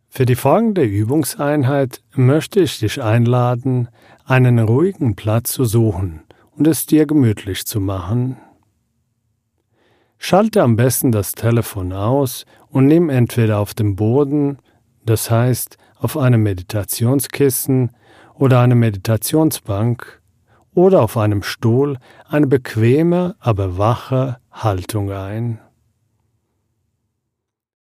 Für die folgende Übungseinheit möchte ich dich einladen, einen ruhigen Platz zu suchen und es dir gemütlich zu machen. Schalte am besten das Telefon aus und nimm entweder auf dem Boden, das heißt auf einem Meditationskissen oder einer Meditationsbank oder auf einem Stuhl, eine bequeme, aber wache Haltung ein.